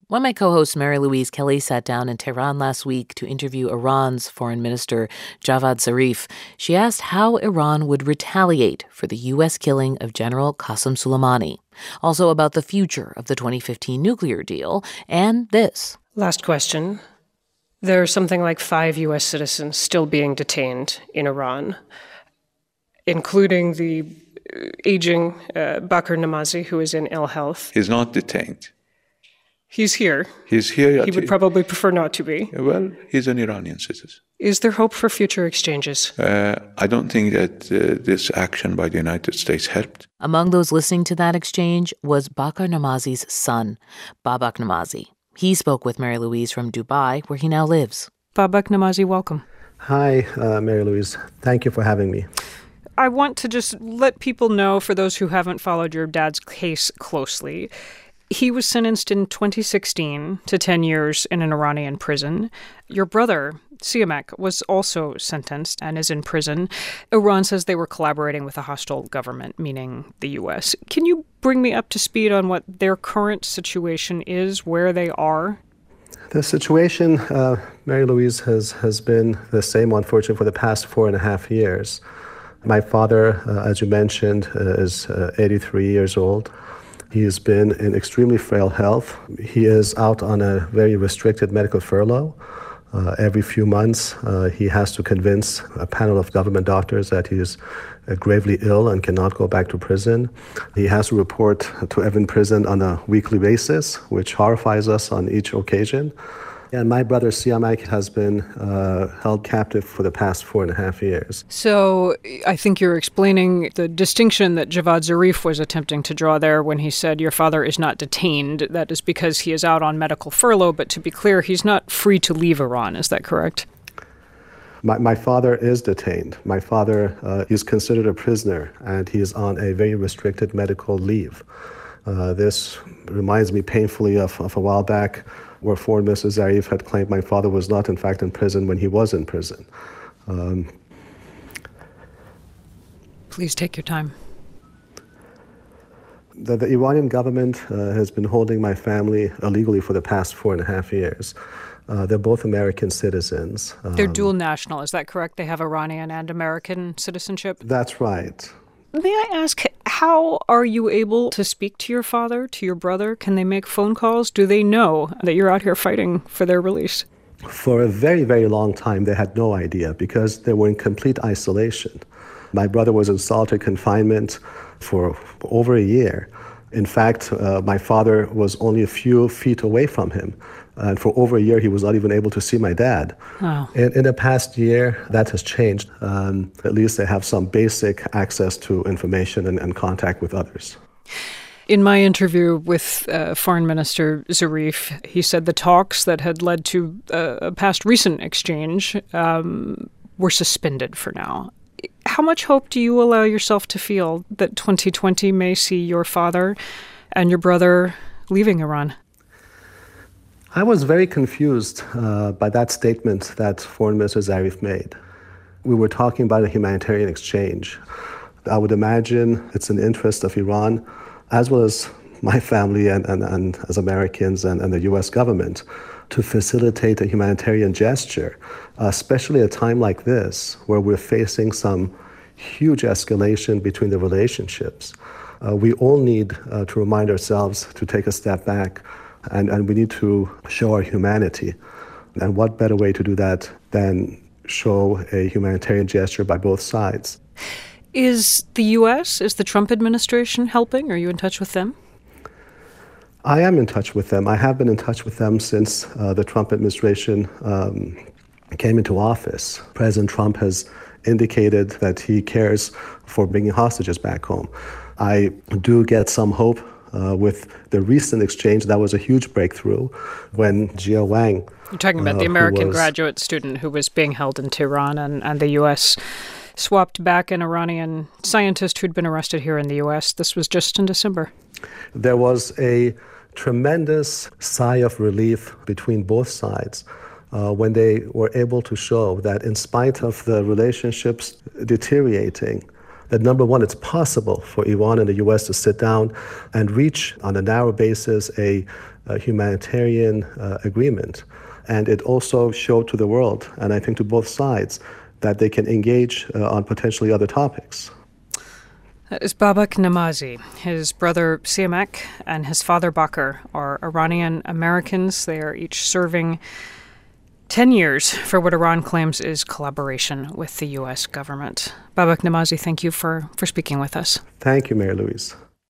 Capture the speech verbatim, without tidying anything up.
When my co-host Mary Louise Kelly sat down in Tehran last week to interview Iran's foreign minister Javad Zarif, she asked how Iran would retaliate for the U S killing of General Qasem Soleimani. Also about the future of the twenty fifteen nuclear deal, and this. Last question. There are something like five U S citizens still being detained in Iran, including the aging uh, Baker Namazi, who is in ill health. He's not detained. He's here. He's here. He would probably prefer not to be. Well, he's an Iranian citizen. Is there hope for future exchanges? Uh, I don't think that uh, this action by the United States helped. Among those listening to that exchange was Baker Namazi's son, Babak Namazi. He spoke with Mary Louise from Dubai, where he now lives. Babak Namazi, welcome. Hi, uh, Mary Louise. Thank you for having me. I want to just let people know, for those who haven't followed your dad's case closely, he was sentenced in twenty sixteen to ten years in an Iranian prison. Your brother, Siamak, was also sentenced and is in prison. Iran says they were collaborating with a hostile government, meaning the U S. Can you bring me up to speed on what their current situation is, where they are? The situation, uh, Mary Louise, has, has been the same, unfortunately, for the past four and a half years. My father, uh, as you mentioned, uh, is uh, eighty-three years old. He has been in extremely frail health. He is out on a very restricted medical furlough. Uh, every few months, uh, he has to convince a panel of government doctors that he is uh, gravely ill and cannot go back to prison. He has to report to Evin prison on a weekly basis, which horrifies us on each occasion. And my brother Siamak has been uh, held captive for the past four and a half years. So I think you're explaining the distinction that Javad Zarif was attempting to draw there when he said your father is not detained. That is because he is out on medical furlough. But to be clear, he's not free to leave Iran. Is that correct? My, my father is detained. My father uh, is considered a prisoner, and he is on a very restricted medical leave. Uh, this reminds me painfully of, of a while back where foreign Minister Zarif had claimed my father was not, in fact, in prison when he was in prison. Um, Please take your time. The, the Iranian government uh, has been holding my family illegally for the past four and a half years. Uh, they're both American citizens. Um, they're dual national, is that correct? They have Iranian and American citizenship? That's right. May I ask, how are you able to speak to your father, to your brother? Can they make phone calls? Do they know that you're out here fighting for their release? For a very, very long time, they had no idea because they were in complete isolation. My brother was in solitary confinement for over a year. In fact, uh, my father was only a few feet away from him. And for over a year, he was not even able to see my dad. Oh. In, in the past year, that has changed. Um, at least they have some basic access to information and, and contact with others. In my interview with uh, Foreign Minister Zarif, he said the talks that had led to uh, a past recent exchange um, were suspended for now. How much hope do you allow yourself to feel that twenty twenty may see your father and your brother leaving Iran? I was very confused uh, by that statement that Foreign Minister Zarif made. We were talking about a humanitarian exchange. I would imagine it's in the interest of Iran, as well as my family and, and, and as Americans and, and the U S government, to facilitate a humanitarian gesture, uh, especially at a time like this, where we're facing some huge escalation between the relationships. Uh, we all need uh, to remind ourselves to take a step back, and, and we need to show our humanity. And what better way to do that than show a humanitarian gesture by both sides? Is the U S, is the Trump administration helping? Are you in touch with them? I am in touch with them. I have been in touch with them since uh, the Trump administration um, came into office. President Trump has indicated that he cares for bringing hostages back home. I do get some hope uh, with the recent exchange. That was a huge breakthrough when Jia Wang... You're talking about uh, the American was, graduate student who was being held in Tehran, and, and the U S swapped back an Iranian scientist who'd been arrested here in the U S. This was just in December. There was a tremendous sigh of relief between both sides uh, when they were able to show that in spite of the relationships deteriorating, that number one, it's possible for Iran and the U S to sit down and reach on a narrow basis a, a humanitarian uh, agreement. And it also showed to the world, and I think to both sides, that they can engage uh, on potentially other topics. That is Babak Namazi. His brother Siamak and his father Bakr are Iranian Americans. They are each serving ten years for what Iran claims is collaboration with the U S government. Babak Namazi, thank you for, for speaking with us. Thank you, Mary Louise.